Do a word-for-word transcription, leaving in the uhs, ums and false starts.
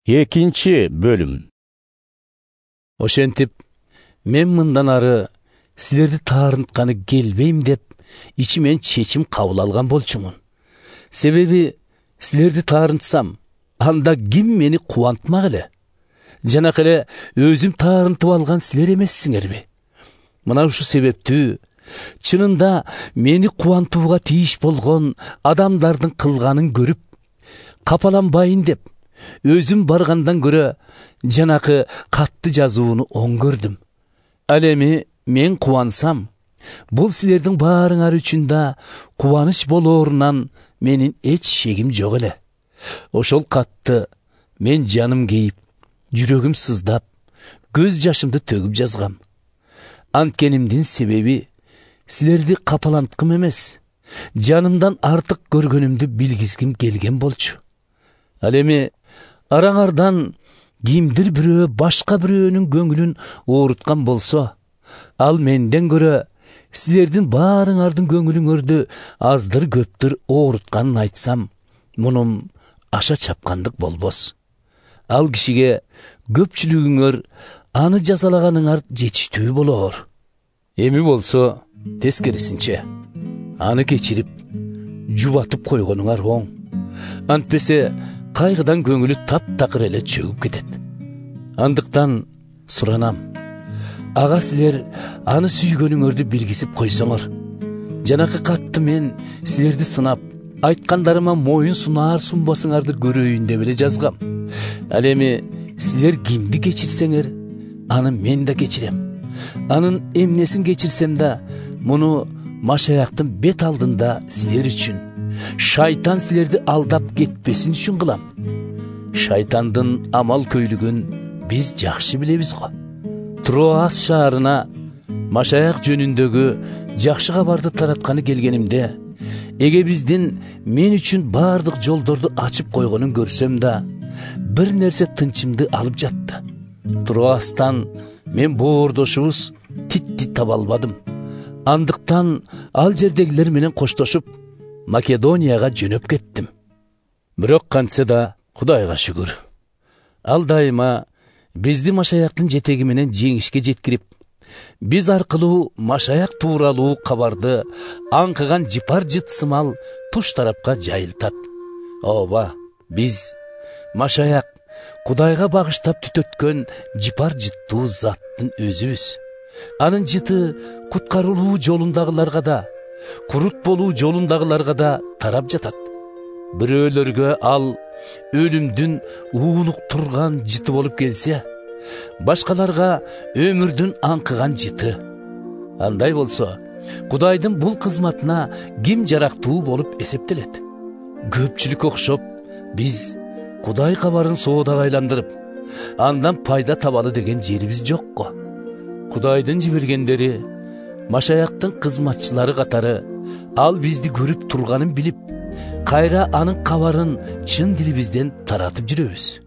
Экинчи бөлүм. Ошентип, мен мындан ары силерди таарынтканы келбейм деп ичимен чечим кабыл алган болчумун. Себеби силерди таарынтсам, анда ким мени кубантмак эле? Жанакы эле өзүм таарынтып алган силер эмессиңерби? Мына ушу себептүү чынында мени кубантууга тийиш болгон адамдардын кылганын көрүп, капаланбайын деп өзүм баргандан көрө жанакы катты жазууну оң көрдүм. Ал эми мен кубансам, бул силердин баарыңар үчүн да кубаныч болоорунан менин эч шегим жок эле. Ошол катты мен жаным кейип, жүрөгүм сыздап, көз жашымды төгүп жазгам. Анткенимдин себеби силерди капаланткым эмес, жанымдан артык көргөнүмдү билгизгим келген болчу. Ал эми араңардан кимдир бирөө башка бирөөнүн көңүлүн ооруткан болсо, ал менден көрө силердин баарыңардын көңүлүңөрдү аздыр көптүр оорутканын айтсам, мунун аша чапкандык болбос. Ал кишиге көпчүлүгүңөр аны жазалаганыңар жетиштүү болоор. Эми болсо тескерисинче, аны кечирип, жубатып койгонуңар оң. Антпесе кайгыдан көңүлү таптакыр эле чөгүп кетет. Андыктан суранам, ага силер аны сүйгөнүңөрдү билгизип койсоңор. Жанакы катты мен силерди сынап, айткандарыма моюн сунаар сунбасыңарды көрөйүн деп эле жазгам. Ал эми силер кимди кечирсеңер, аны мен да кечирем. Анын эмнесин кечирсем да, муну машаяктын бет алдында силер үчүн, шайтан силерди алдап кетпесин үчүн кылам. Шайтандын амал көйлүгүн биз жакшы билебиз го. Троас шаарына машаяк жөнүндөгү жакшы кабарды таратканы келгенимде, эге биздин мен үчүн бардык жолдорду ачып койгонун көрсөм да, бир нерсе тынчымды алып жатты. Троастан мен боордошубуз Титти таба албадым. Андыктан ал жердегилер менен коштошуп, Македонияга жөнөп кеттим. Бирок кантсе да Кудайга шүгүр, ал дайыма бизди машаяктын жетеги менен жеңишке жеткирип, биз аркылуу машаяк тууралуу кабарды аңкыган жыпар жытсымал туш тарапка жайылтат. Ооба, биз машаяк Кудайга багыштап түтөткөн жыпар жыттуу заттын өзүбүз. Анын жыты куткарылуу жолундагыларга да, курут болуу жолундагыларга да тарап жатат. Бирөөлөргө ал өлүмдүн уулук турган жыты болуп келсе, башкаларга өмүрдүн аңкыган жыты. Андай болсо, Кудайдын бул кызматына ким жарактуу болуп эсептелет? Көпчүлүк окшоп, биз Кудай кабарын соодага айландырып, андан пайда табалы деген жерибиз жокко. Кудайдын жибергендери, машаяктын кызматчылары катары, ал бизди көрүп турганын билип, кайра анын кабарын чын дилибизден таратып жүрөбүз.